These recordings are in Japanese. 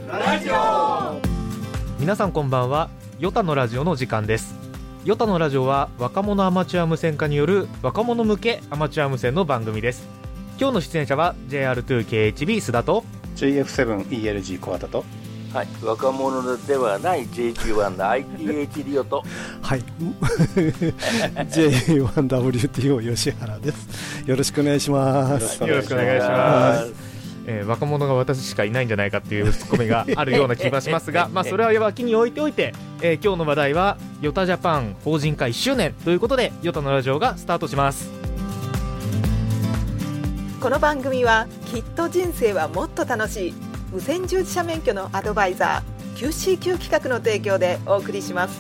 ラジオ。 皆さんこんばんは。ヨタのラジオの時間です。ヨタのラジオは若者アマチュア無線化による若者向けアマチュア無線の番組です。今日の出演者は JR2KHB 須田と JF7ELG 小畑と、 はい、若者ではない JQ1 の ITH リオと、 はいJ1WTO 吉原です。よろしくお願いします。 よろしくお願いします。若者が私しかいないんじゃないかっていうツッコミがあるような気がしますがまあそれは脇に置いておいて、今日の話題はヨタジャパン法人化1周年ということでヨタのラジオがスタートします。 この番組はきっと人生はもっと楽しい無線従事者免許のアドバイザー QCQ 企画の提供でお送りします。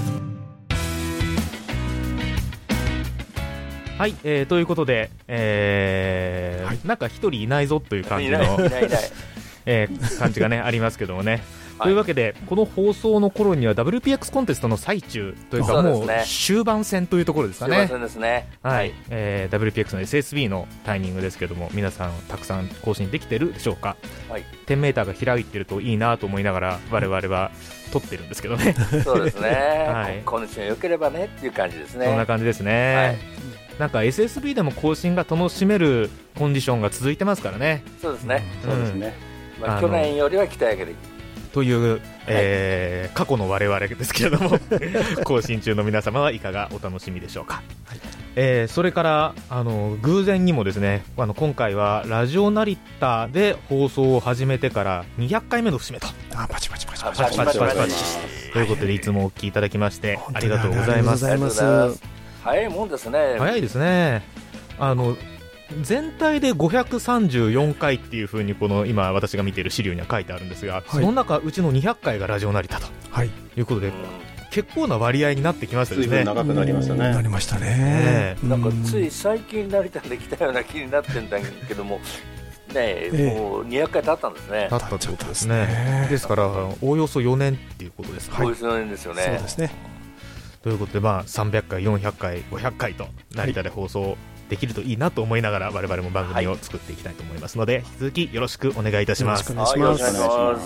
はい、ということで、はい、なんか一人いないぞという感じの感じがねありますけどもね、はい、というわけでこの放送の頃には WPX コンテストの最中というかもう終盤戦というところですかね。 終盤戦ですね。 はい、WPX の SSB のタイミングですけども皆さんたくさん更新できてるでしょうか。はい、10メーターが開いてるといいなと思いながら我々は撮ってるんですけどね。 そうですね、 はい、 コンディション良ければねっていう感じですね。 そんな感じですね。はい、なんか SSB でも更新が楽しめるコンディションが続いてますからね。 そうですね、 そうですね、 まあ、去年よりは鍛え上げるという、過去の我々ですけれども更新中の皆様はいかがお楽しみでしょうか。はい、それから偶然にもですね今回はラジオ成田で放送を始めてから200回目の節目とパチパチパチパチパチパチパチということでいつもお聞きいただきましてありがとうございます。 早いもんですね。 早いですね。全体で534回っていう風にこの今私が見ている資料には書いてあるんですが、はい、その中うちの200回がラジオ成田と、はい、いうことで、結構な割合になってきましたですね。 随分長くなりましたね。 なりましたね。 なんかつい最近成田で来たような気になってんだけどもね、もう200回経ったんですね。 経ったってことですね。ですからおおよそ4年っていうことですか。 おおよそ4年ですよね。 そうですね。 ということで、まあ、300回、400回、500回と成田で放送できるといいなと思いながら我々も番組を作っていきたいと思いますので、引き続きよろしくお願いいたします。 よろしくお願いします。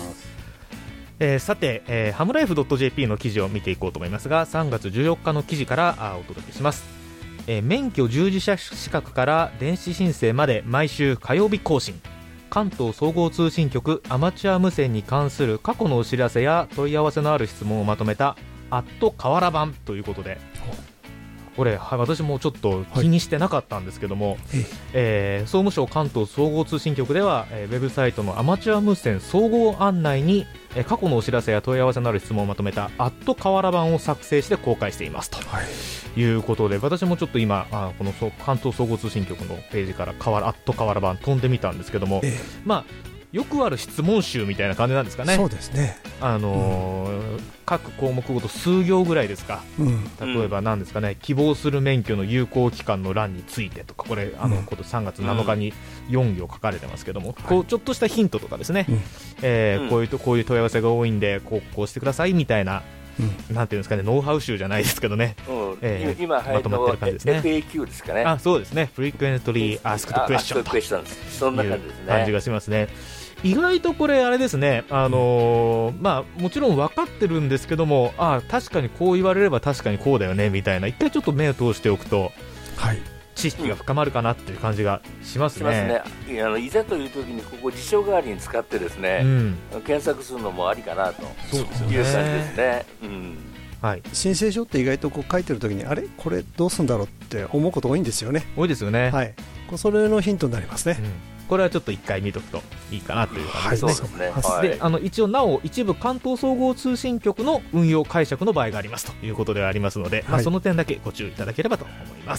さて、ハムライフ .jp の記事を見ていこうと思いますが3月14日の記事からお届けします。免許従事者資格から電子申請まで毎週火曜日更新、関東総合通信局アマチュア無線に関する過去のお知らせや問い合わせのある質問をまとめたアット河原版ということで、これ私もちょっと気にしてなかったんですけども、総務省関東総合通信局では、ウェブサイトのアマチュア無線総合案内に、過去のお知らせや問い合わせのある質問をまとめたアット河原版を作成して公開していますと、いうことで、私もちょっと今この関東総合通信局のページからアット河原版飛んでみたんですけども、まあよくある質問集みたいな感じなんですかね。 そうですね。 各項目ごと数行ぐらいですか。例えば何ですかね、希望する免許の有効期間の欄についてとか、これこと3月7日に4行書かれてますけども、こうちょっとしたヒントとかですね、こういう問い合わせが多いんでこうしてくださいみたいな、なんていうんですかね、ノウハウ集じゃないですけどね、 今まとまってる感じですね。 FAQ ですかね。 そうですね、Frequently Asked Question というそんな感じですね。 感じがしますね。意外とこれあれですね、まあ、もちろん分かってるんですけども、確かにこう言われれば確かにこうだよねみたいな、一回ちょっと目を通しておくと、知識が深まるかなっていう感じがしますね。 いざという時にここ辞書代わりに使ってですね、検索するのもありかなという感じですね。 はい、申請書って意外とこう書いてる時にあれこれどうするんだろうって思うこと多いんですよね。 多いですよね。 はい、それのヒントになりますね。 これはちょっと一回見とくといいかなという感じですね。で、一応なお一部関東総合通信局の運用解釈の場合がありますということではありますので、その点だけご注意いただければと思います。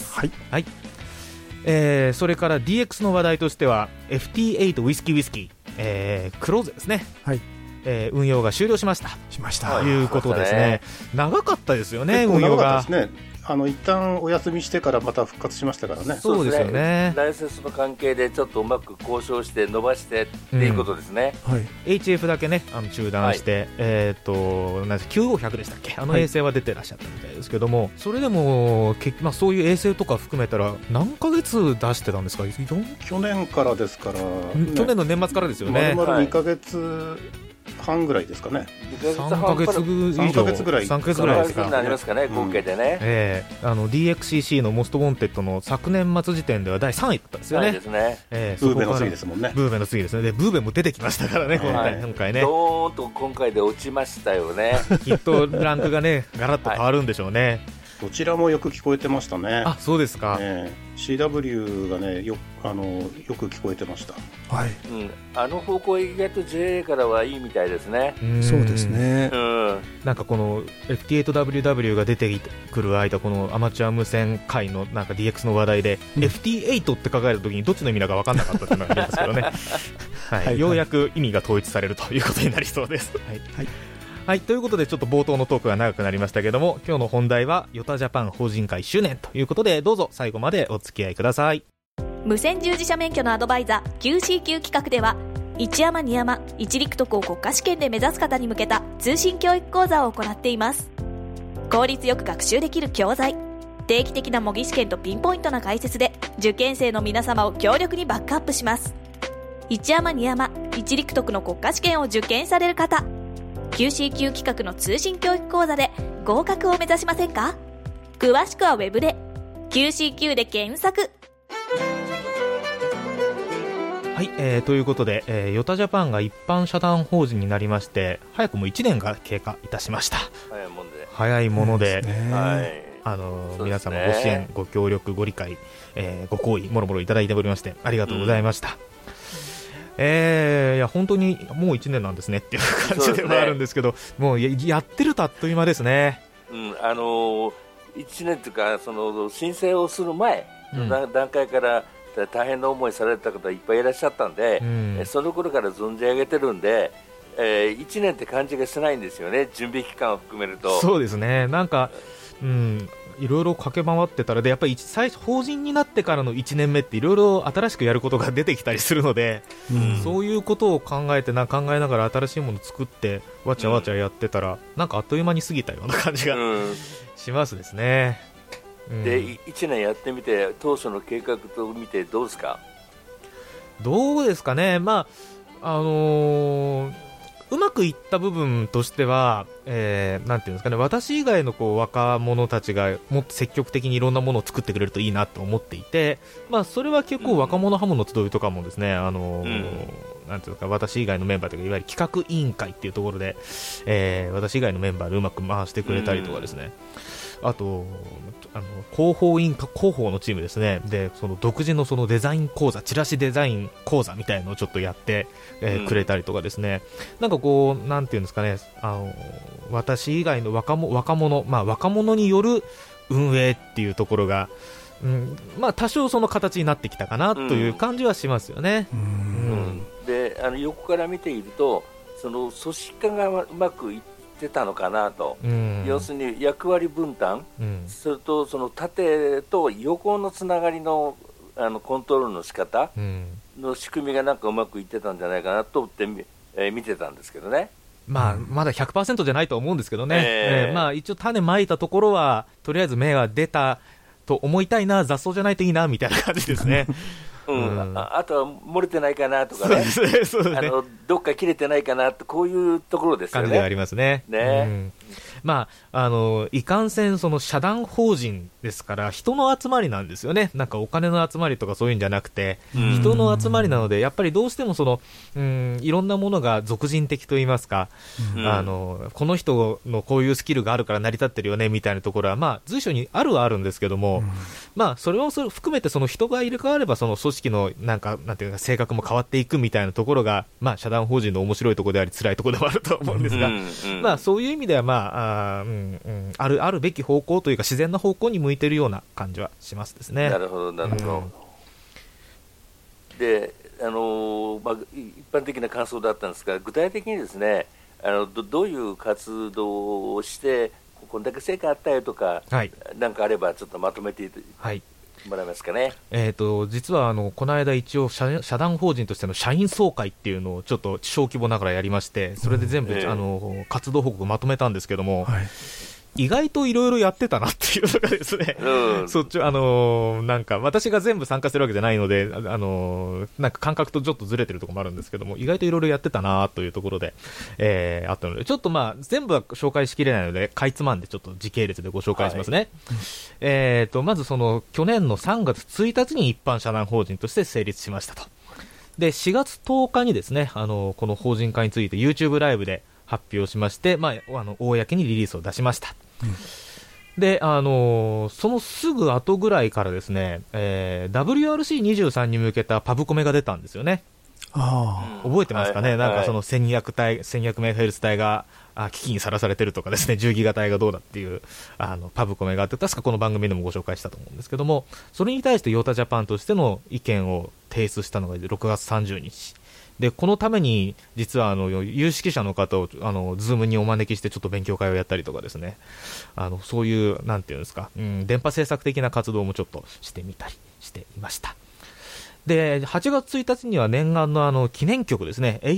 それから DX の話題としては FT8 ウイスキー、クローゼですね。運用が終了しましたということですね。長かったですよね、運用が。 一旦お休みしてからまた復活しましたからね。 そうですよね。 ライセンスの関係でちょっとうまく交渉して伸ばしてっていうことですね。 HF だけね中断して、95100でしたっけ、衛星は出てらっしゃったみたいですけども、それでもそういう衛星とか含めたら何ヶ月出してたんですか。 去年からですから、 去年の年末からですよね。 丸々2ヶ月半ぐらいですかね。 3ヶ月以上、3ヶ月ぐらいですか。 なりますかね、合計でね。 DXCC のモストウォンテッドの昨年末時点では第3位だったんですよね。 ブーベの次ですもんね。 ブーベの次ですね。でブーベも出てきましたからね、今回ね。 ドーンと今回で落ちましたよね。 きっとランクがねガラッと変わるんでしょうね。 どちらもよく聞こえてましたね。 あ、そうですか。 CW がねよく聞こえてました。 はい。 あの方向意外と JA からはいいみたいですね。 そうですね。 なんかこの FT8WW が出てくる間、このアマチュア無線界のなんか DX の話題で、FT8 って書かれた時にどっちの意味だか分かんなかったっていうのがありますけどね。はい、ようやく意味が統一されるということになりそうです。はい、ということでちょっと冒頭のトークが長くなりましたけども、今日の本題はヨタジャパン法人会周年ということで、どうぞ最後までお付き合いください。 無線従事者免許のアドバイザー QCQ 企画では、一山二山一陸徳を国家試験で目指す方に向けた通信教育講座を行っています。効率よく学習できる教材、定期的な模擬試験とピンポイントな解説で受験生の皆様を強力にバックアップします。一山二山一陸徳の国家試験を受験される方、QCQ 企画の通信教育講座で合格を目指しませんか？詳しくはウェブで QCQ で検索。 はい、ということで、ヨタジャパンが一般社団法人になりまして、早くも1年が経過いたしました。早いもので、皆様ご支援、ご協力、ご理解、ご好意もろもろいただいておりましてありがとうございました。いや本当にもう1年なんですねっていう感じではあるんですけど、もう やってるとあっという間ですね。 1年というか、その申請をする前の段階から大変な思いされた方いっぱいいらっしゃったんで、その頃から存じ上げてるんで、1年って感じがしないんですよね、準備期間を含めると。 そうですね、なんか、いろいろ駆け回ってたら、でやっぱり最初法人になってからの1年目っていろいろ新しくやることが出てきたりするので、そういうことを考えながら新しいものを作ってわちゃわちゃやってたら、なんかあっという間に過ぎたような感じがしますですね。 で1年やってみて当初の計画と見てどうですか？ どうですかね、まあうまくいった部分としては、なんていうんですかね、私以外の若者たちがもっと積極的にいろんなものを作ってくれるといいなと思っていて、それは結構若者ハムの集いとかもですね、なんていうか、私以外のメンバーというかいわゆる企画委員会っていうところで、私以外のメンバーでうまく回してくれたりとかですね、あと広報のチームですね、でその独自のそのデザイン講座、チラシデザイン講座みたいのをちょっとやって、くれたりとかですね、なんかなんていうんですかね、私以外の若者による運営っていうところが、多少その形になってきたかなという感じはしますよね。 で横から見ていると、その組織化がうまくいってたのかなと、要するに役割分担、それとその縦と横のつながりのコントロールの仕方の仕組みがなんかうまくいってたんじゃないかなと思って見てたんですけどね。 まだ 100% じゃないと思うんですけどね、一応種まいたところはとりあえず芽が出たと思いたいな、雑草じゃないといいなみたいな感じですね。 あとは漏れてないかなとかね、どっか切れてないかなと、こういうところですよね。 感じでありますね。いかんせんその社団法人ですから人の集まりなんですよね。なんかお金の集まりとかそういうんじゃなくて、人の集まりなので、やっぱりどうしてもいろんなものが俗人的といいますか、この人のこういうスキルがあるから成り立ってるよねみたいなところは随所にあるんですけども、それを含めてその人が入れ替わればその組織のなんていうか性格も変わっていくみたいなところが、社団法人の面白いところであり辛いところでもあると思うんですが、そういう意味ではあるべき方向というか自然な方向に向いているような感じはしますですね。 なるほどなるほど。で一般的な感想だったんですが、具体的にですね、どういう活動をしてこんだけ成果あったよとか、なんかあればちょっとまとめてもらえますかね。 実はこの間一応社団法人としての社員総会っていうのをちょっと小規模ながらやりまして、それで全部、活動報告まとめたんですけども、 意外といろいろやってたなっていうのがですね、そっち、なんか私が全部参加するわけじゃないので、なんか感覚とちょっとずれてるところもあるんですけども、意外といろいろやってたなというところで、あったので、ちょっとまあ、全部は紹介しきれないので、かいつまんでちょっと時系列でご紹介しますね。まずその、去年の3月1日に一般社団法人として成立しましたと。で、4月10日にですね、この法人化について YouTube ライブで発表しまして、まあ、公にリリースを出しました。で、そのすぐ後ぐらいからですね、WRC23 に向けたパブコメが出たんですよね。覚えてますかね、なんかその1200MHz 帯が危機にさらされてるとかですね、10ギガ帯がどうだっていうパブコメがあって、確かこの番組でもご紹介したと思うんですけども、それに対してヨタジャパンとしての意見を提出したのが6月30日で、このために実は有識者の方をズームにお招きしてちょっと勉強会をやったりとかですね、そういうなんていうんですか、電波政策的な活動もちょっとしてみたりしていました。で、8月1日には念願の記念曲ですね、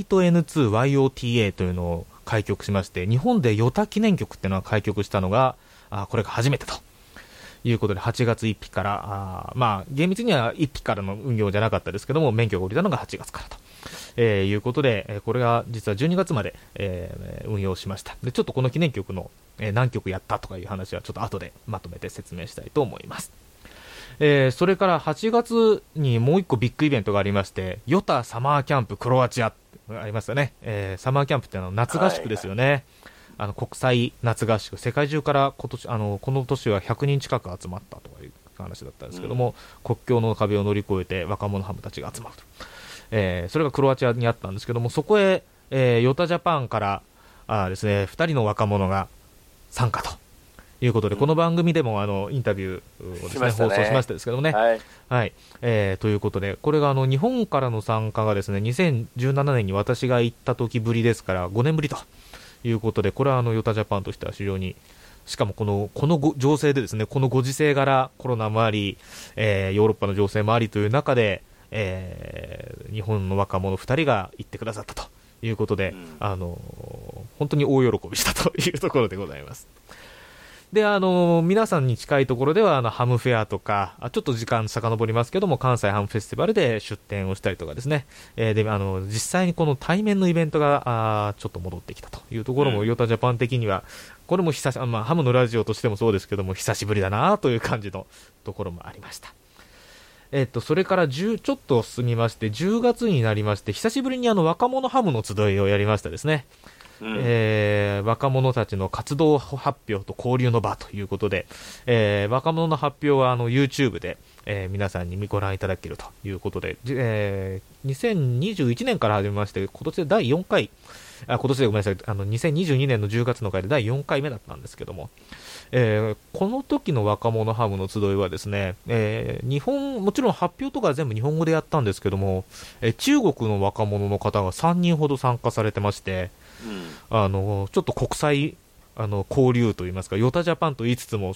8N2YOTA というのを開局しまして、日本でヨタ記念曲っていうのは開局したのがこれが初めてということで、8月1日からまあ厳密には1日からの運用じゃなかったですけども、免許が下りたのが8月からと、いうことで、これが実は12月まで、運用しました。で、ちょっとこの記念曲の、何曲やったとかいう話はちょっと後でまとめて説明したいと思います。それから8月にもう一個ビッグイベントがありまして、ヨタサマーキャンプクロアチアありましたね。サマーキャンプって夏合宿ですよね。国際夏合宿、世界中からこの年は100人近く集まったという話だったんですけども、国境の壁を乗り越えて若者ハムたちが集まると、それがクロアチアにあったんですけども、そこへ、ヨタジャパンからですね、2人の若者が参加ということで、この番組でもインタビューをですね、放送しましたですけどもね、ということで、これが日本からの参加がですね、2017年に私が行った時ぶりですから5年ぶりということで、これはヨタジャパンとしては非常に、しかもこの情勢でですね、このご時世柄、コロナもあり、ヨーロッパの情勢もありという中で、日本の若者2人が行ってくださったということで、本当に大喜びしたというところでございます。で、皆さんに近いところではハムフェアとか、ちょっと時間遡りますけども、関西ハムフェスティバルで出展をしたりとかですね、で実際にこの対面のイベントがちょっと戻ってきたというところも、ヨタジャパン的にはこれもハムのラジオとしてもそうですけども、久しぶりだなという感じのところもありました。それからちょっと進みまして、10月になりまして、久しぶりに若者ハムの集いをやりましたですね。若者たちの活動発表と交流の場ということで、若者の発表はYouTube で、皆さんにご覧いただけるということで、2021年から始めまして、今年で第4回、今年でごめんなさい、2022年の10月の回で第4回目だったんですけども、この時の若者ハムの集いはですね、もちろん発表とかは全部日本語でやったんですけども、中国の若者の方が3人ほど参加されてまして、ちょっと国際交流といいますか、ヨタジャパンと言いつつも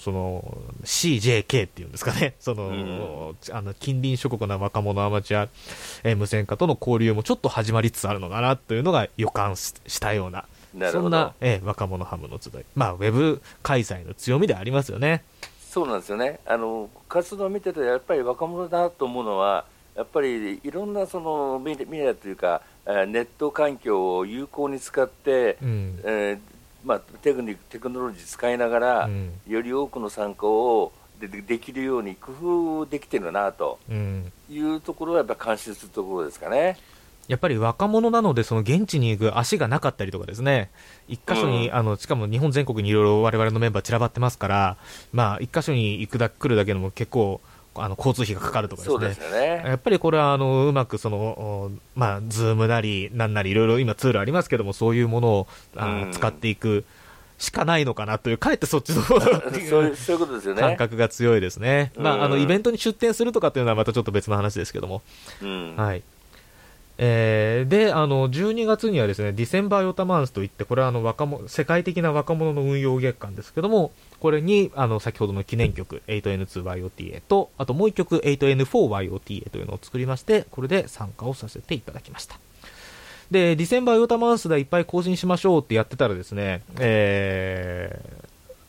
CJK っていうんですかね、近隣諸国の若者アマチュア、無線化との交流もちょっと始まりつつあるのかなというのが予感したような、そんな、若者ハムの集い、ウェブ開催の強みでありますよね。 そうなんですよね。活動を見ててやっぱり若者だと思うのは、やっぱりいろんなメディアというかネット環境を有効に使って、テクノロジー使いながら、より多くの参加をできるように工夫できてるなというところはやっぱ監視するところですかね。 やっぱり若者なので、現地に行く足がなかったりとかですね、一箇所に、しかも日本全国にいろいろ我々のメンバー散らばってますから、一箇所に来るだけでも結構交通費がかかるとかですね。 そうですよね。 やっぱりこれはうまくズームなりなんなりいろいろ今ツールありますけども、そういうものを使っていくしかないのかなという、かえってそっちの方そういうことですよね。 感覚が強いですね。イベントに出展するとかっていうのはまたちょっと別の話ですけども、はい。で、12月にはですね、ディセンバーヨタマンスといって、これは世界的な若者の運用月間ですけども、これに先ほどの記念曲 8N2YOTA と、あともう一曲 8N4YOTA というのを作りまして、これで参加をさせていただきました。で、ディセンバーヨタマンスでいっぱい更新しましょうってやってたらですね、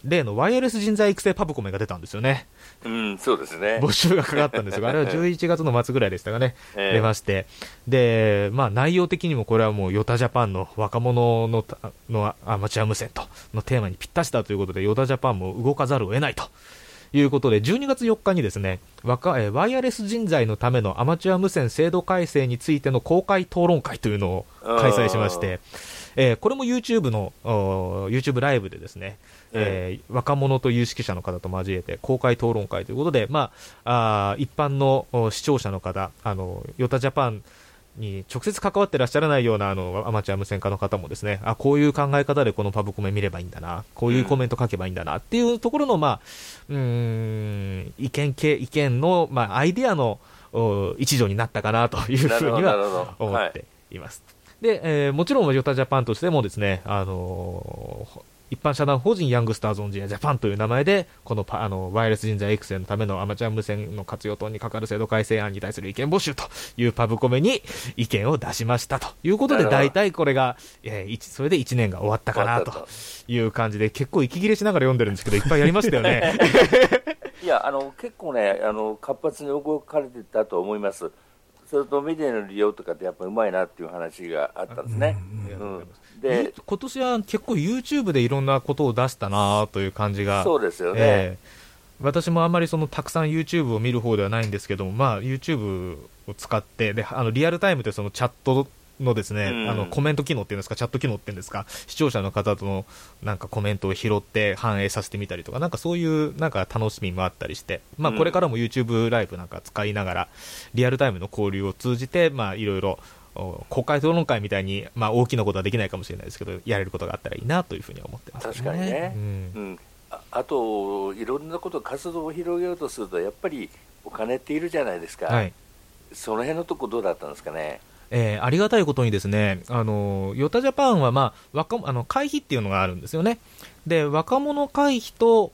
例のワイヤレス人材育成パブコメが出たんですよね。 そうですね。 募集がかかったんですが、あれは11月の末ぐらいでしたかね、出まして、で、内容的にもこれはもうヨタジャパンの若者のアマチュア無線とのテーマにぴったしだということで、ヨタジャパンも動かざるを得ないということで、12月4日にですね、ワイヤレス人材のためのアマチュア無線制度改正についての公開討論会というのを開催しまして、これも YouTube の YouTube ライブでですね、若者と有識者の方と交えて公開討論会ということで、一般の視聴者の方、ヨタジャパンに直接関わってらっしゃらないようなアマチュア無線化の方もですね、こういう考え方でこのパブコメ見ればいいんだな、こういうコメント書けばいいんだなっていうところの、意見の、アイデアの一助になったかなというふうには思っています。で、もちろんヨタジャパンとしてもですね、一般社団法人ヤングスターズオンジャパンという名前で、このワイヤレス人材育成のためのアマチュア無線の活用等に関わる制度改正案に対する意見募集というパブコメに意見を出しましたということで、大体これが、それで1年が終わったかなという感じで、結構息切れしながら読んでるんですけど、いっぱいやりましたよね。 いや、結構ね、活発に動かれてたと思います。それとメディアの利用とかってやっぱりうまいなっていう話があったんですね。で、 今年は結構 YouTube でいろんなことを出したなという感じが。 そうですよね。 私もあんまりたくさん YouTube を見る方ではないんですけども、YouTube を使ってでリアルタイムでチャットのですね、コメント機能っていうんですか、チャット機能っていうんですか、視聴者の方とのなんかコメントを拾って反映させてみたりとか、なんかそういうなんか楽しみもあったりして、これからも YouTube ライブなんか使いながらリアルタイムの交流を通じて、いろいろ公開討論会みたいに、大きなことはできないかもしれないですけど、やれることがあったらいいなというふうに思ってますね。 確かにね。あといろんなこと活動を広げようとするとやっぱりお金っているじゃないですか。その辺のとこどうだったんですかね。 ありがたいことにですね、ヨタジャパンは、会費っていうのがあるんですよね。で、若者会費と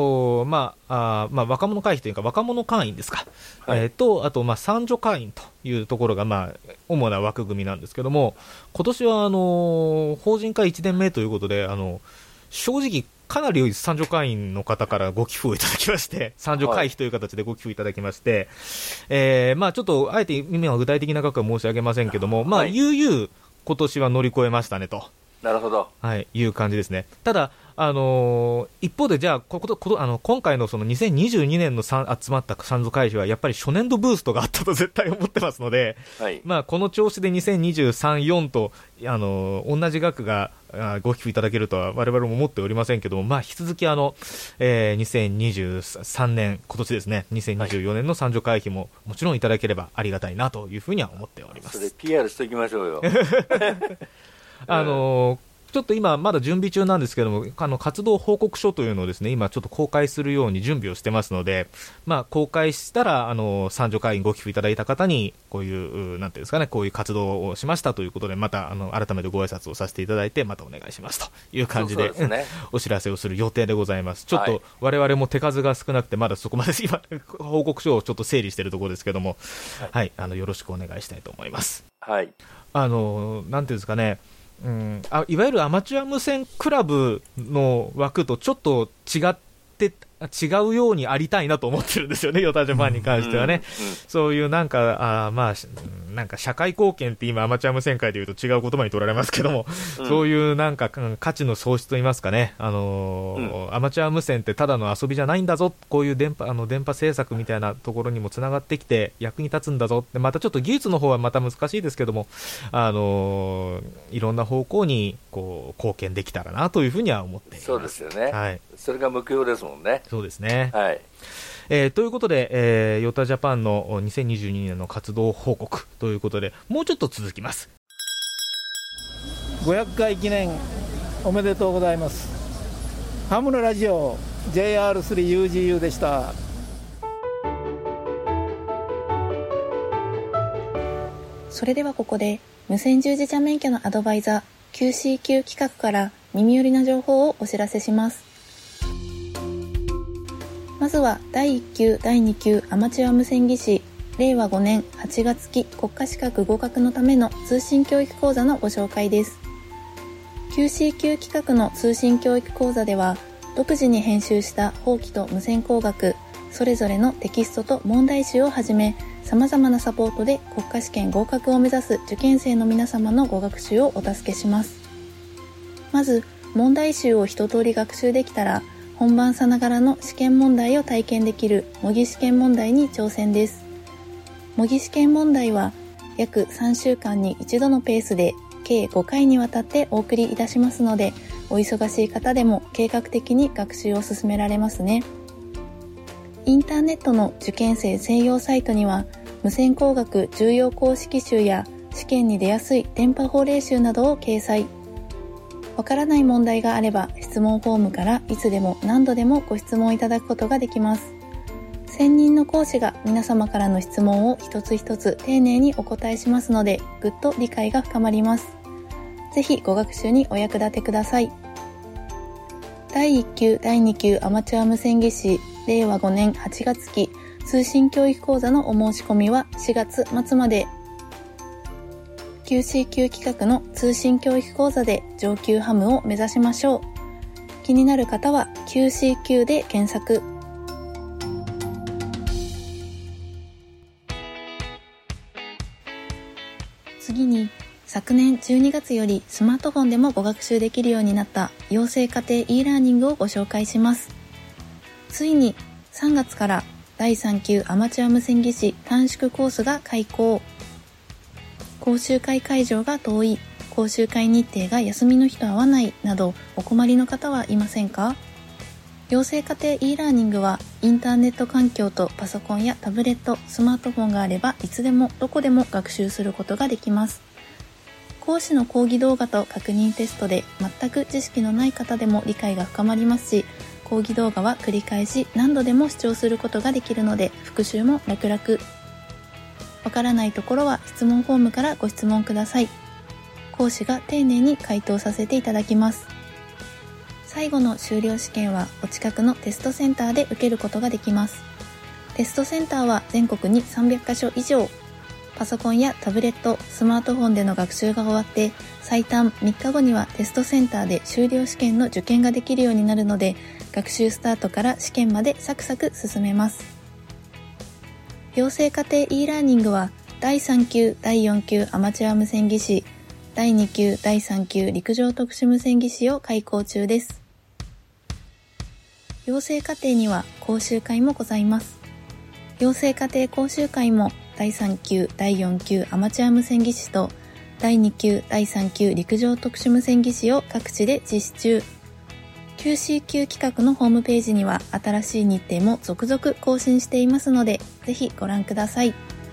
若者会費というか若者会員ですか、あと参助会員というところが主な枠組みなんですけども、今年は法人会1年目ということで、正直かなり参助会員の方からご寄付をいただきまして、参助会費という形でご寄付いただきまして、ちょっとあえて今は具体的な額は申し上げませんけども、悠々今年は乗り越えましたねと。 なるほど。 いう感じですね。ただ、一方で、じゃあ今回のその2022年の集まった参助会費はやっぱり初年度ブーストがあったと絶対思ってますので、この調子で2023、4と同じ額がご寄付いただけるとは我々も思っておりませんけども、引き続き2023年、今年ですね、2024年の参助会費ももちろんいただければありがたいなというふうには思っております。 それ PR しておきましょうよ。 ちょっと今まだ準備中なんですけども、活動報告書というのをですね、今ちょっと公開するように準備をしてますので、公開したら参助会員ご寄付いただいた方にこういうなんていうんですかね、こういう活動をしましたということで、また改めてご挨拶をさせていただいて、またお願いしますという感じでお知らせをする予定でございます。ちょっと我々も手数が少なくてまだそこまで今報告書をちょっと整理しているところですけども、よろしくお願いしたいと思います。なんていうんですかね、いわゆるアマチュア無線クラブの枠とちょっと違うようにありたいなと思ってるんですよね、ヨタジャパンに関してはね。そういうなんか社会貢献って今アマチュア無線界でいうと違う言葉に取られますけども、そういうなんか価値の創出といいますかね、アマチュア無線ってただの遊びじゃないんだぞ、こういう電波政策みたいなところにもつながってきて役に立つんだぞって、またちょっと技術の方はまた難しいですけども、いろんな方向にこう貢献できたらなというふうには思っています。 そうですよね。それが目標ですもんね。 そうですね。ということで、ヨタジャパンの2022年の活動報告ということで、もうちょっと続きます。 500回記念おめでとうございます。ハムのラジオ JR3UGU でした。 それではここで無線従事者免許のアドバイザー QCQ 企画から耳寄りな情報をお知らせします。まずは第1級第2級アマチュア無線技師令和5年8月期国家資格合格のための通信教育講座のご紹介です。QCQ 企画の通信教育講座では独自に編集した法規と無線工学それぞれのテキストと問題集をはじめ、様々なサポートで国家試験合格を目指す受験生の皆様のご学習をお助けします。まず問題集を一通り学習できたら、本番さながらの試験問題を体験できる模擬試験問題に挑戦です。模擬試験問題は約3週間に一度のペースで計5回にわたってお送りいたしますので、お忙しい方でも計画的に学習を進められますね。インターネットの受験生専用サイトには、無線工学重要公式集や試験に出やすい電波法令集などを掲載。わからない問題があれば質問フォームからいつでも何度でもご質問いただくことができます。専任の講師が皆様からの質問を一つ一つ丁寧にお答えしますので、ぐっと理解が深まります。ぜひご学習にお役立てください。第1級第2級アマチュア無線技師令和5年8月期通信教育講座のお申し込みは4月末まで。QC 級企画の通信教育講座で上級ハムを目指しましょう。気になる方は QC 級で検索。次に、昨年12月よりスマートフォンでもご学習できるようになった養成家庭 e ラーニングをご紹介します。ついに3月から第3級アマチュア無線技師短縮コースが開講。講習会会場が遠い、講習会日程が休みの日と合わないなどお困りの方はいませんか？養成家庭 e ラーニングはインターネット環境とパソコンやタブレット、スマートフォンがあればいつでもどこでも学習することができます。講師の講義動画と確認テストで全く知識のない方でも理解が深まりますし、講義動画は繰り返し何度でも視聴することができるので復習も楽々。わからないところは質問フォームからご質問ください。講師が丁寧に回答させていただきます。最後の修了試験はお近くのテストセンターで受けることができます。テストセンターは全国に300カ所以上。パソコンやタブレット、スマートフォンでの学習が終わって最短3日後にはテストセンターで修了試験の受験ができるようになるので、学習スタートから試験までサクサク進めます。養成家庭 e ラーニングは第3級第4級アマチュア無線技師、第2級第3級陸上特殊無線技師を開講中です。養成課程には講習会もございます。養成課程講習会も第3級第4級アマチュア無線技師と第2級第3級陸上特殊無線技師を各地で実施中。QC 級企画のホームページには新しい日程も続々更新していますので、ぜひご覧ください。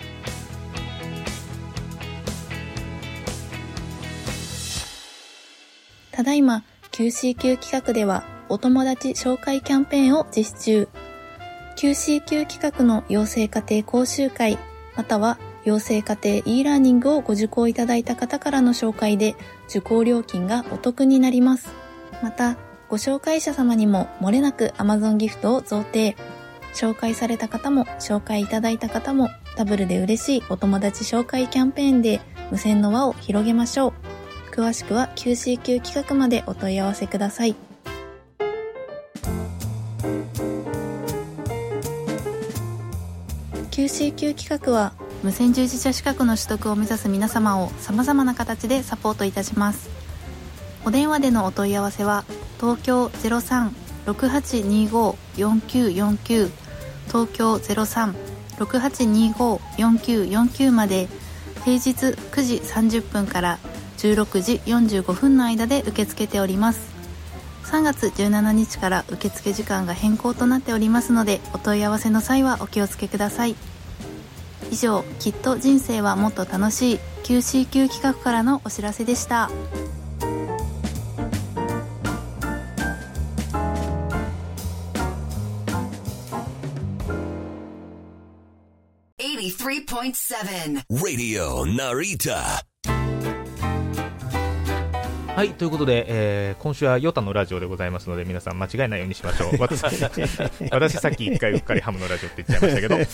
ただいま QC 級企画ではお友達紹介キャンペーンを実施中。QC 級企画の養成家庭講習会または養成家庭 e ラーニングをご受講いただいた方からの紹介で受講料金がお得になります。またご紹介者様にも漏れなく Amazon ギフトを贈呈。紹介された方も紹介いただいた方もダブルで嬉しいお友達紹介キャンペーンで無線の輪を広げましょう。詳しくは QC 級企画までお問い合わせください。QC 級企画は無線従事者資格の取得を目指す皆様を様々な形でサポートいたします。お電話でのお問い合わせは東京 03-6825-4949 東京 03-6825-4949 まで平日9時30分から16時45分の間で受け付けております。3月17日から受付時間が変更となっておりますので、お問い合わせの際はお気をつけください。以上、きっと人生はもっと楽しい QC 級企画からのお知らせでした。 83.7 Radio Narita。 はい、ということで、今週はヨタのラジオでございますので、皆さん間違えないようにしましょう。私さっき一回うっかりハムのラジオって言っちゃいましたけど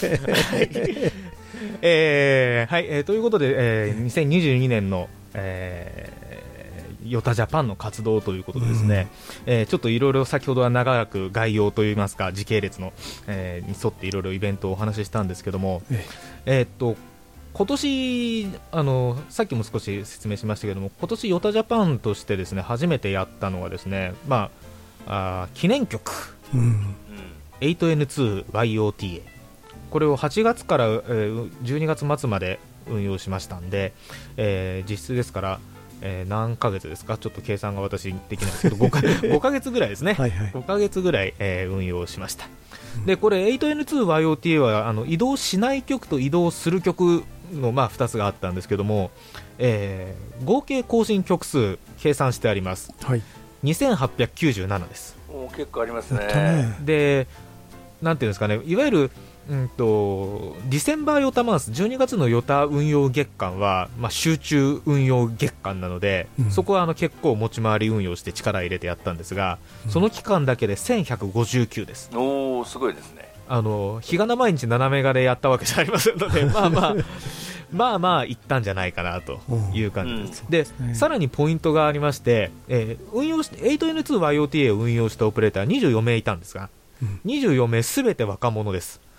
はい、ということで、2022年の、 ヨタジャパンの活動ということでですね、ちょっといろいろ先ほどは長く概要といいますか時系列の、に沿っていろいろイベントをお話ししたんですけども、今年さっきも少し説明しましたけども、今年ヨタジャパンとしてですね初めてやったのはですね、記念曲、8N2YOTA、 これを8月から12月末まで運用しましたんで、実質ですから何ヶ月ですか、ちょっと計算が私できないんですけど5ヶ月ぐらいですねはい、はい、5ヶ月ぐらい、運用しました。でこれ 8N2YOTA は移動しない曲と移動する曲の、2つがあったんですけども、合計更新曲数計算してあります、はい、2897です。 結構ありますね。 でなんていうんですかね、いわゆるディセンバーヨタマンス、12月のヨタ運用月間は、集中運用月間なので、そこは結構持ち回り運用して力入れてやったんですが、その期間だけで1159です。 おー、すごいですね。 日がな毎日7メガでやったわけじゃありませんのでいったんじゃないかなという感じです。でさらにポイントがありまして、8N2YOTA を運用したオペレーター24名いたんですが、24名すべて若者です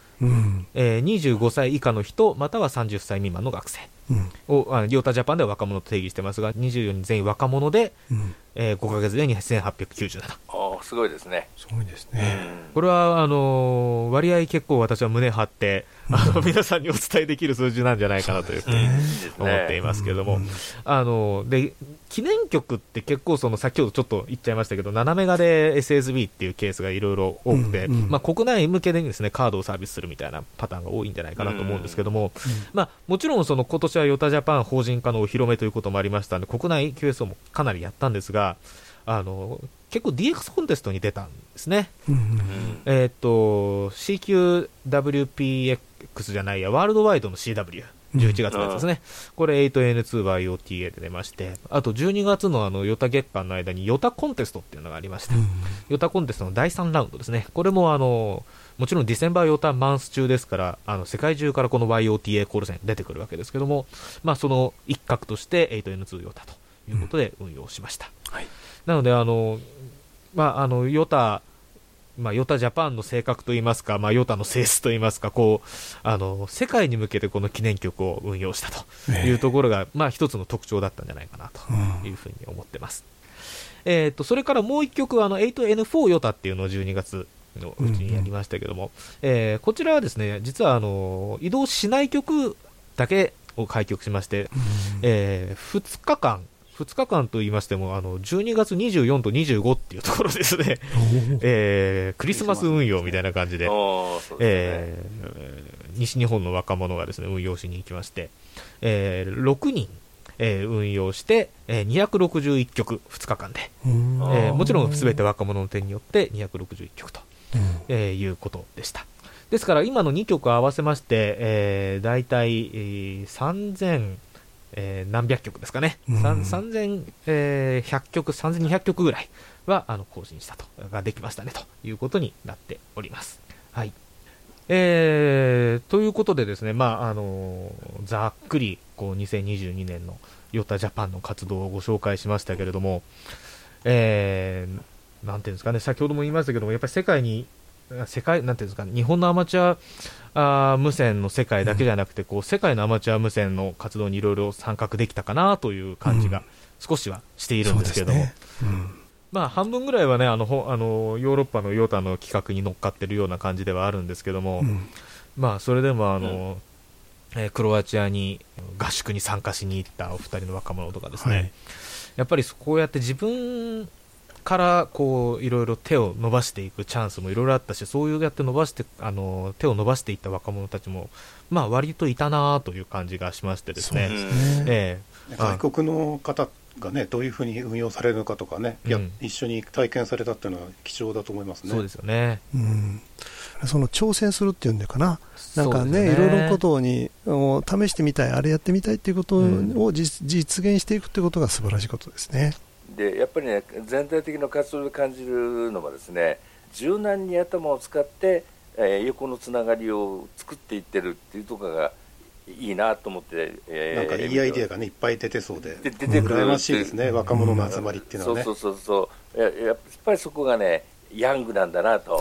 。25歳以下の人または30歳未満の学生を、ヨタジャパンでは若者と定義してますが、24人全員若者で、5ヶ月で2897。 すごいですね。 すごいですね。 これは割合結構私は胸張って皆さんにお伝えできる数字なんじゃないかなというふうに思っていますけれども、で記念曲って結構先ほどちょっと言っちゃいましたけど7メガで SSB っていうケースがいろいろ多くて、国内向けでですねカードをサービスするみたいなパターンが多いんじゃないかなと思うんですけども、もちろん今年はヨタジャパン法人化のお披露目ということもありましたので国内 QSO もかなりやったんですが、結構 DX コンテストに出たんですね。CQWPX じゃないや、ワールドワイドの CW、11月のやつですね。これ 8N2YOTA で出まして、あと12月のヨタ月間の間にヨタコンテストっていうのがありました。ヨタコンテストの第3ラウンドですね。これももちろんディセンバーヨタマンス中ですから、世界中からこの YOTA コール戦出てくるわけですけども、その一角として 8N2 ヨタということで運用しました。なのでヨタジャパンの性格といいますか、ヨタの性質といいますか、世界に向けてこの記念曲を運用したというところが、一つの特徴だったんじゃないかなというふうに思ってます。それからもう一曲8N4 ヨタっていうのを12月のうちにやりましたけども、こちらはですね実は移動しない曲だけを開局しまして、2日間と言いましても12月24と25っていうところですね、クリスマス運用みたいな感じで、西日本の若者がですね運用しに行きまして、6人、運用して、261曲2日間で、もちろん全て若者の手によって261曲と、いうことでした。ですから今の2曲合わせまして、だいたい3000何百曲ですかね、3100曲、3200曲ぐらいは更新したとができましたねということになっております。はい。ということでですね、ざっくり2022年のヨタジャパンの活動をご紹介しましたけれども、なんていうんですかね、先ほども言いましたけども、やっぱりなんていうんですかね、日本のアマチュア無線の世界だけじゃなくて、世界のアマチュア無線の活動にいろいろ参画できたかなという感じが少しはしているんですけれども、半分ぐらいはねヨーロッパのヨタの企画に乗っかってるような感じではあるんですけども、それでもクロアチアに合宿に参加しに行ったお二人の若者とかですね、やっぱりこうやって自分からいろいろ手を伸ばしていくチャンスもいろいろあったし、そうやって手を伸ばしていった若者たちも割といたなという感じがしましてですね、 外国の方がねどういうふうに運用されるのかとかね、一緒に体験されたっていうのは貴重だと思いますね。 そうですよね。 その挑戦するっていうんでかな、なんかね、いろいろなことに試してみたい、あれやってみたいっていうことを実現していくってことが素晴らしいことですね。 でやっぱりね、全体的な活動で感じるのはですね、柔軟に頭を使って、横のつながりを作っていってるっていうところがいいなと思って、 なんかいいアイデアがねいっぱい出てそうで出てくる羨ましいですね、若者の集まりっていうのはね。 そうやっぱりそこがねヤングなんだなと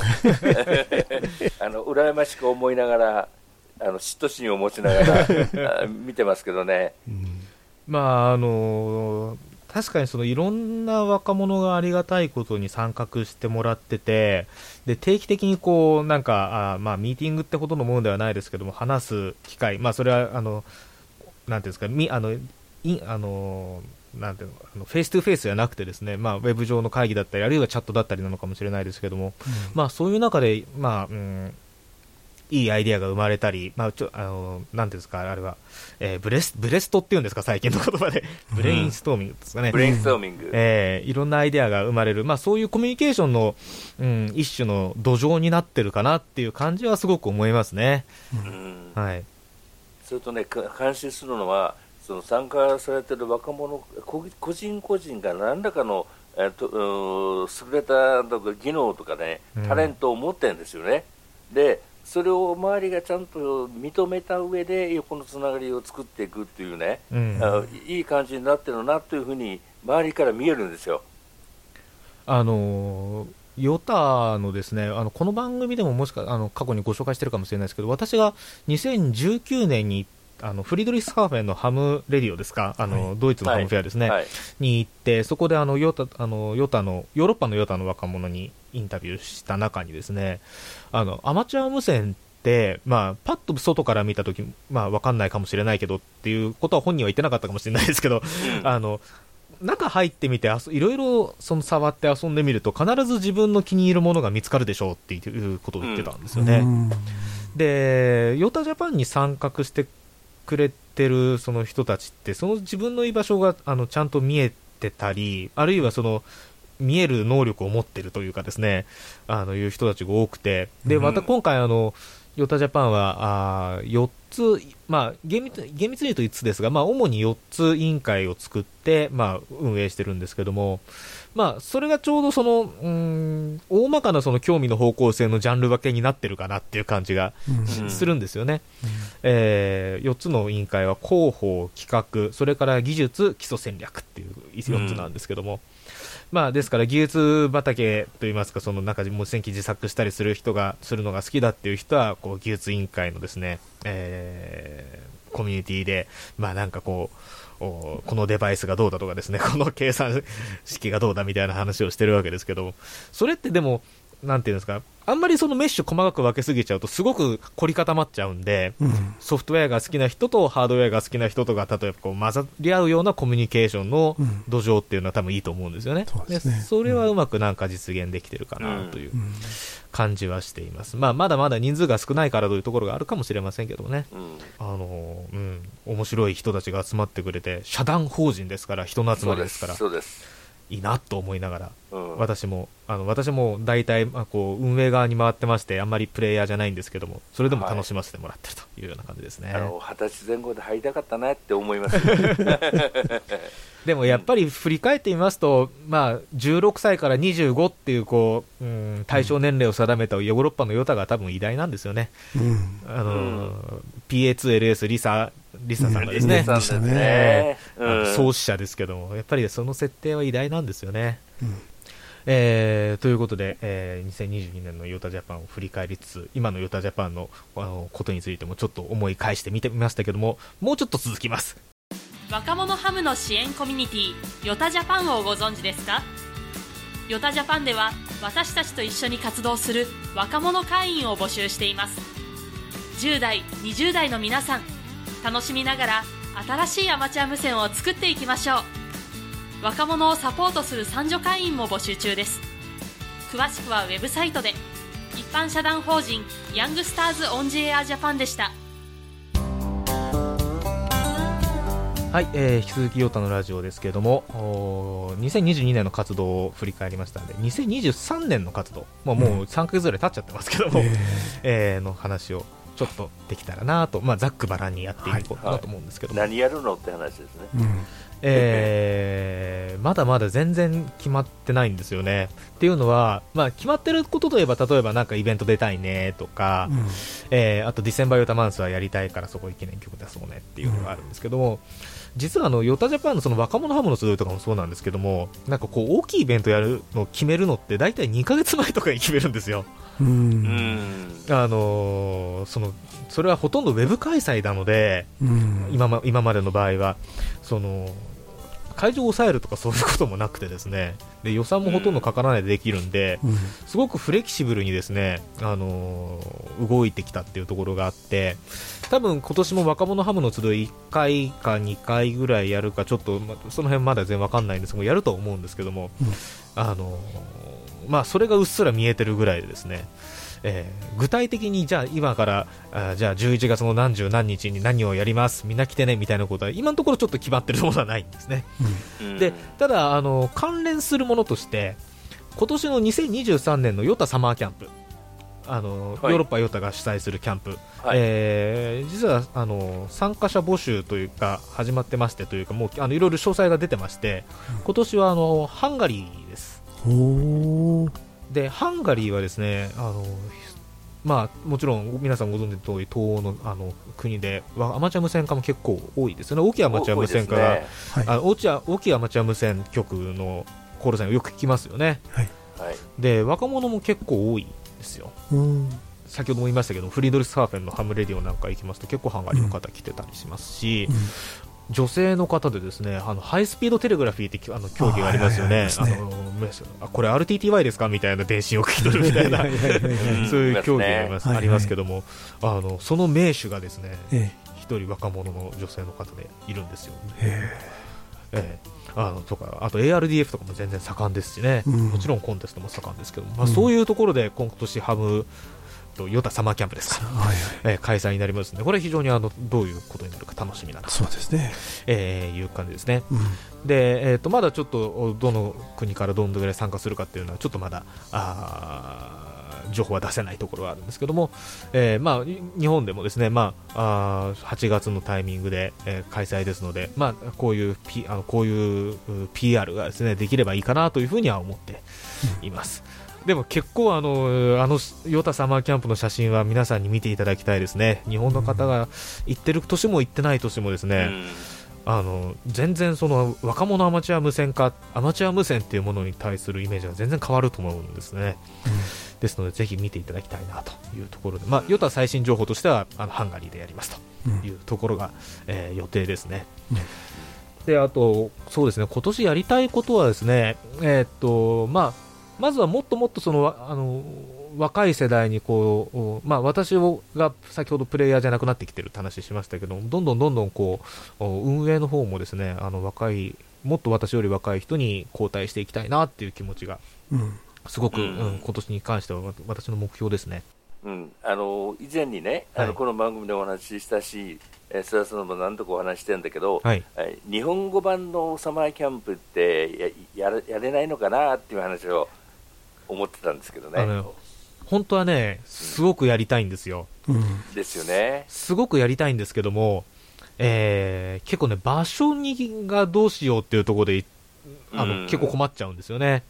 羨ましく思いながら嫉妬心を持ちながら見てますけどね、 まあ確かにそのいろんな若者がありがたいことに参画してもらってて、で定期的にこうなんかまあ、ミーティングってほどのものではないですけども話す機会、まあ、それはなんていうんですかなんていうのフェイストゥフェイスじゃなくてですね、まあ、ウェブ上の会議だったりあるいはチャットだったりなのかもしれないですけども、まあ、そういう中で、まあいいアイデアが生まれたり、まあ、なんていうんですかあれは、ブレストっていうんですか最近の言葉でブレインストーミングですかね、 ブレインストーミング、 いろんなアイデアが生まれる、まあ、そういうコミュニケーションの、一種の土壌になってるかなっていう感じはすごく思いますね、はい、 それとね感心するのはその参加されている若者個人個人が何らかの、優れた技能とかねタレントを持ってるんですよね、でそれを周りがちゃんと認めた上で横のつながりを作っていくっていうね、いい感じになってるなというふうに周りから見えるんですよ。 ヨタのですねこの番組でももしか過去にご紹介してるかもしれないですけど、私が2019年にフリードリヒスハーフェンのハムレディオですか、ドイツのハムフェアですね、に行って、そこでヨーロッパのヨタの若者にインタビューした中にですね、アマチュア無線って、まあ、パッと外から見たとき、まあ、分かんないかもしれないけどっていうことは本人は言ってなかったかもしれないですけど、中入ってみていろいろ触って遊んでみると必ず自分の気に入るものが見つかるでしょうっていうことを言ってたんですよね。でヨタジャパンに参画してくれてるその人たちってその自分の居場所がちゃんと見えてたり、あるいはその見える能力を持ってるというかですね、いう人たちが多くて、でまた今回ヨタジャパンは4つ、まあ、厳密に言うと5つですが、まあ、主に4つ委員会を作って、まあ、運営してるんですけども、まあ、それがちょうど大まかなその興味の方向性のジャンル分けになってるかなっていう感じがするんですよね。4つの委員会は広報、企画、それから技術、基礎戦略っていう4つなんですけども、まあ、ですから技術畑といいますか、その中で無線機自作したりする人がするのが好きだっていう人はこう技術委員会のですね、コミュニティで、まあ、なんかこのデバイスがどうだとかですね、この計算式がどうだみたいな話をしてるわけですけど、それってでもなんていうんですか、あんまりそのメッシュ細かく分けすぎちゃうとすごく凝り固まっちゃうんで、ソフトウェアが好きな人とハードウェアが好きな人とか例えばこう混ざり合うようなコミュニケーションの土壌っていうのは多分いいと思うんですよね。それはうまくなんか実現できてるかなという感じはしています。まあ、まだまだ人数が少ないからというところがあるかもしれませんけどね、面白い人たちが集まってくれて、社団法人ですから人の集まりですから、 そうですいいなと思いながら、私も大体、こう運営側に回ってまして、あんまりプレイヤーじゃないんですけども、それでも楽しませてもらってるというような感じですね。 20歳前後で入りたかったなって思いますでもやっぱり振り返ってみますと、まあ、16歳から25っていう、対象年齢を定めたヨーロッパのヨタが多分偉大なんですよね。PA2LS リサさんがですね、創始者ですけども、やっぱりその設定は偉大なんですよね。ということで、2022年のヨタジャパンを振り返りつつ、今のヨタジャパンの、ことについてもちょっと思い返してみてみましたけども、もうちょっと続きます。 若者ハムの支援コミュニティヨタジャパンをご存知ですか？ヨタジャパンでは私たちと一緒に活動する若者会員を募集しています。10代、20代の皆さん、楽しみながら新しいアマチュア無線を作っていきましょう。若者をサポートする参助会員も募集中です。詳しくはウェブサイトで。一般社団法人ヤングスターズオンジエアジャパンでした。 はい、引き続きヨタのラジオですけれども、2022年の活動を振り返りましたので、2023年の活動、もう3ヶ月ぐらい経っちゃってますけども、の話をちょっとできたらなと、ざっくばらんにやっていこうかなと思うんですけども、 何やるのって話ですね。 まだまだ全然決まってないんですよね。っていうのは、決まってることといえば、例えばなんかイベント出たいねとか、あとディセンバーヨタマンスはやりたいからそこに記念曲出そうねっていうのがあるんですけども、実はヨタジャパンのその若者ハムの集いとかもそうなんですけども、なんかこう大きいイベントやるのを決めるのって大体2ヶ月前とかに決めるんですよ。それはほとんどウェブ開催なので、今までの場合は会場を抑えるとかそういうこともなくてですね、で予算もほとんどかからないでできるんで、すごくフレキシブルにですね、動いてきたっていうところがあって、多分今年も若者ハムの集い1回か2回ぐらいやるか、ちょっとその辺まだ全然わかんないんですが、やると思うんですけども、それがうっすら見えてるぐらいでですね、具体的にじゃあ今からじゃあ11月の何十何日に何をやります、みんな来てねみたいなことは今のところちょっと決まってるものはないんですね。でただ関連するものとして今年の2023年のヨタサマーキャンプ、ヨーロッパヨタが主催するキャンプ、実は参加者募集というか始まってましてというか、もういろいろ詳細が出てまして、今年はハンガリーです。でハンガリーはですね、もちろん皆さんご存知の通り東欧の国でアマチュア無線化も結構多いですよね。大きいアマチュア無線化が、大きいアマチュア無線局のコールサインをよく聞きますよね。で若者も結構多いですよ。先ほども言いましたけど、フリードリスハーフェンのハムレディオなんか行きますと結構ハンガリーの方来てたりしますし、女性の方でですね、ハイスピードテレグラフィーって競技がありますよね。これ RTTY ですかみたいな電信を聞き取るみたいなそういう競技がありますけども、その名手がですね、一人若者の女性の方でいるんですよ。とかあと ARDF とかも全然盛んですしね、もちろんコンテストも盛んですけども、そういうところで今年ハムとヨタサマーキャンプですか、開催になりますので、これ非常にどういうことになるか楽しみだなという感じですね。でまだちょっとどの国からどのぐらい参加するかっていうのはちょっとまだ情報は出せないところはあるんですけども、日本でもですね、8月のタイミングで、開催ですので、こういう、PR がですねできればいいかなというふうには思っています。でも結構ヨタサマーキャンプの写真は皆さんに見ていただきたいですね。日本の方が行ってる年も行ってない年もですね、全然その若者アマチュア無線化、アマチュア無線っていうものに対するイメージが全然変わると思うんですね。ですのでぜひ見ていただきたいなというところで、ヨタ最新情報としてはハンガリーでやりますというところが、予定ですね。であとそうですね、今年やりたいことはですね、まずはもっともっとその若い世代に私が先ほどプレイヤーじゃなくなってきてるって話しましたけど、どんどん運営の方もですね、もっと私より若い人に交代していきたいなっていう気持ちがすごく、今年に関しては私の目標ですね。 以前にね、この番組でお話ししたし、それはも何度かお話してるんだけど、日本語版のサマーキャンプってやれないのかなっていう話を思ってたんですけどね。 本当はね、すごくやりたいんですよ。 ですよね。 すごくやりたいんですけども、結構ね、場所がどうしようっていうところで結構困っちゃうんですよね。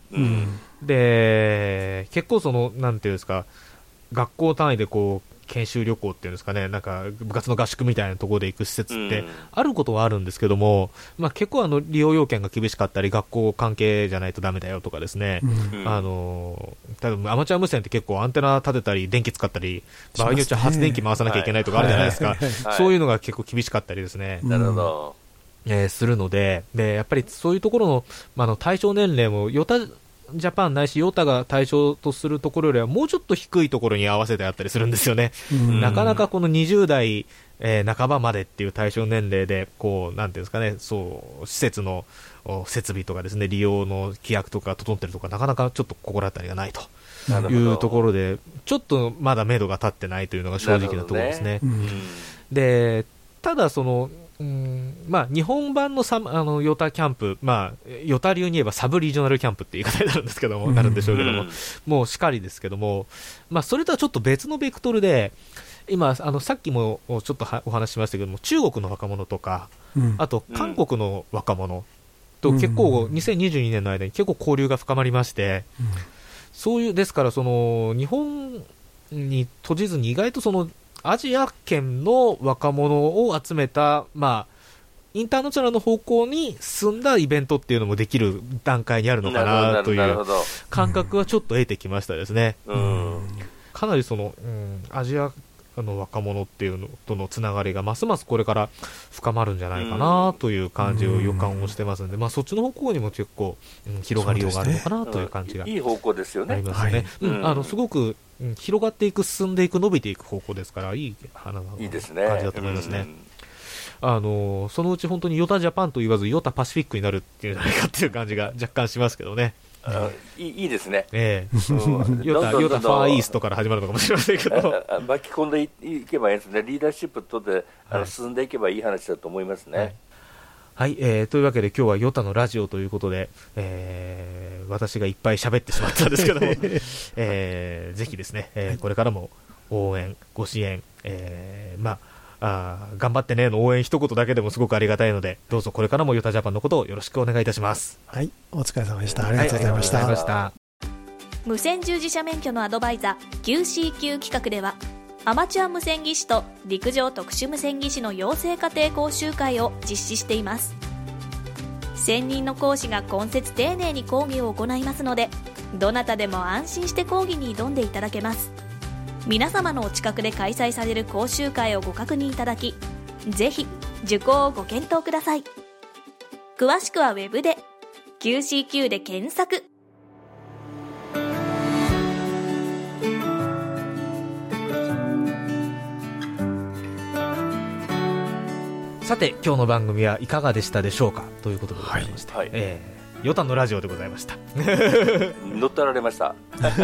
で結構なんていうんですか、学校単位で研修旅行っていうんですかね、なんか部活の合宿みたいなところで行く施設ってあることはあるんですけども、結構利用要件が厳しかったり、学校関係じゃないとダメだよとかですね、多分アマチュア無線って結構アンテナ立てたり電気使ったり、場合によっては発電機回さなきゃいけないとかあるじゃないですか。そういうのが結構厳しかったりですね。 なるほど。 するので、やっぱりそういうところの、対象年齢もヨタジャパンないしヨタが対象とするところよりはもうちょっと低いところに合わせてあったりするんですよね。なかなかこの20代、半ばまでっていう対象年齢でなんていうんですかね、施設の設備とかですね、利用の規約とか整ってるとか、なかなかちょっと心当たりがないというところで、ちょっとまだ目処が立ってないというのが正直なところですね。でただ日本版のヨタキャンプ、ヨタ流に言えばサブリージョナルキャンプって言い方になるんですけども、なるんでしょうけども、もうしかりですけども、それとはちょっと別のベクトルで、 今さっきもちょっとお話ししましたけども、中国の若者とか、あと韓国の若者と結構2022年の間に結構交流が深まりまして、そういうですから日本に閉じずに意外とアジア圏の若者を集めた、インターナショナルの方向に進んだイベントっていうのもできる段階にあるのかなという感覚はちょっと得てきましたですね。かなりアジアの若者っていうのとのつながりがますますこれから深まるんじゃないかなという感じを予感をしてますので、そっちの方向にも結構、広がりようがあるのかなという感じがありますね。 いい方向ですよね。 すごく広がっていく、進んでいく、伸びていく方向ですから、いい感じだと思いますね。そのうち本当にヨタジャパンと言わずヨタパシフィックになるっていうんじゃないかっていう感じが若干しますけどね。 いいですね。 ヨタファーイーストから始まるのかもしれませんけど巻き込んでいけばいいですね。リーダーシップとで進んでいけばいい話だと思いますね。 はい、というわけで今日はヨタのラジオということで、私がいっぱい喋ってしまったんですけども、ぜひですね、これからも応援ご支援、頑張ってねの応援一言だけでもすごくありがたいので、どうぞこれからもヨタジャパンのことをよろしくお願いいたします。 はい、お疲れ様でした。ありがとうございました。 無線従事者免許のアドバイザー QCQ 企画では、アマチュア無線技師と陸上特殊無線技師の養成家庭講習会を実施しています。専任の講師が今節丁寧に講義を行いますので、どなたでも安心して講義に挑んでいただけます。皆様のお近くで開催される講習会をご確認いただき、ぜひ受講をご検討ください。詳しくはウェブで QCQ で検索。 さて今日の番組はいかがでしたでしょうかということでございまして、ヨタのラジオでございました。 乗っ取られました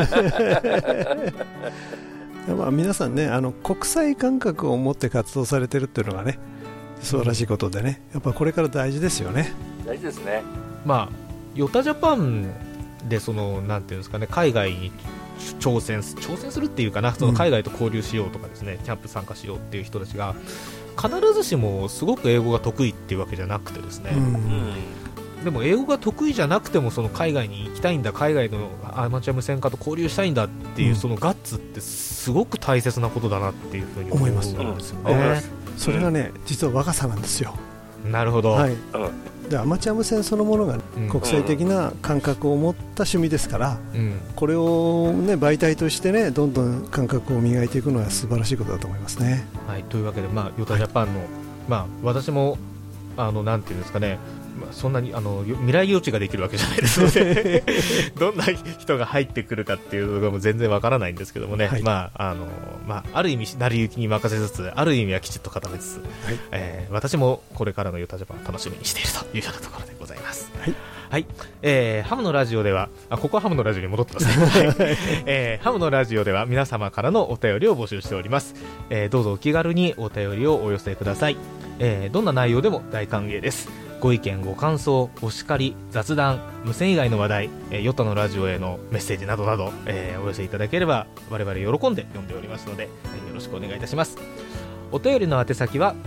皆さんね、国際感覚を持って活動されてるっていうのがね、素晴らしいことでね、やっぱこれから大事ですよね。 大事ですね。 ヨタジャパンでなんていうんですかね、海外に挑戦するっていうかな、海外と交流しようとかですね、キャンプ参加しようっていう人たちが必ずしもすごく英語が得意っていうわけじゃなくてですね、でも英語が得意じゃなくても海外に行きたいんだ、海外のアマチュア無線化と交流したいんだっていう、ガッツってすごく大切なことだなっていうふうに思いますよね。 それがね、実は若さなんですよ。 なるほど。 でアマチュア無線そのものが国際的な感覚を持った趣味ですから、これを、媒体として、どんどん感覚を磨いていくのは素晴らしいことだと思いますね。 というわけで、ヨタジャパンの、私もなんていうんですかね、そんなに未来予知ができるわけじゃないですのでどんな人が入ってくるかっていうのがもう全然わからないんですけどもね、ある意味成り行きに任せつつ、ある意味はきちっと固めつつ、私もこれからのヨタジャパンを楽しみにしているというようなところでございます。ハムのラジオでは、ここはハムのラジオに戻ってますねハムのラジオでは皆様からのお便りを募集しております。どうぞお気軽にお便りをお寄せください。どんな内容でも大歓迎です。ご意見ご感想、お叱り、雑談、無線以外の話題、ヨタのラジオへのメッセージなどなど、お寄せいただければ我々喜んで読んでおりますので、よろしくお願いいたします。お便りの宛先は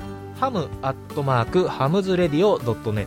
ham@hamsradio.net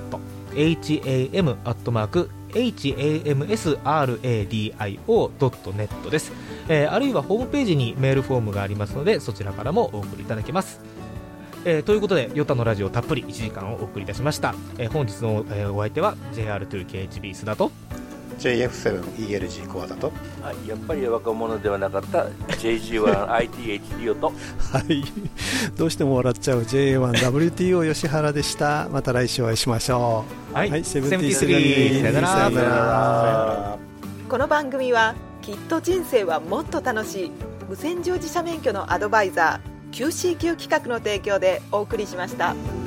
ham@hamsradio.net です。あるいはホームページにメールフォームがありますので、そちらからもお送りいただけます。ということでヨタのラジオたっぷり1時間をお送りいたしました。本日の、お相手は JR2KHB 須田と JF7ELG コアだと、 やっぱり若者ではなかった JG1ITH とどうしても笑っちゃう JA1WTO 吉原でした。また来週お会いしましょう。 73さよなら。 この番組はきっと人生はもっと楽しい無線乗自社免許のアドバイザーQCQ 企画の提供でお送りしました。